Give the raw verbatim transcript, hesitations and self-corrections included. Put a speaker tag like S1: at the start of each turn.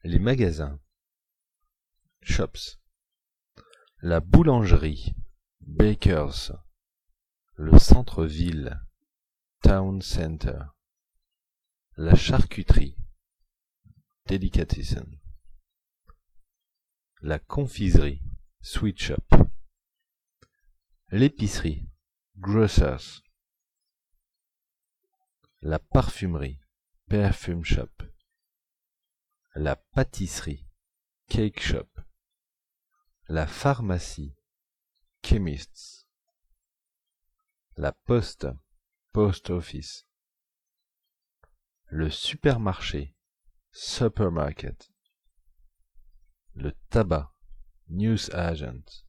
S1: Les magasins, shops. La boulangerie, bakers. Le centre-ville, town center. La charcuterie, delicatessen. La confiserie, sweet shop. L'épicerie, grocers. La parfumerie, perfume shop. La pâtisserie, cake shop. La pharmacie, chemists. La poste, post office. Le supermarché, supermarket. Le tabac, news agent.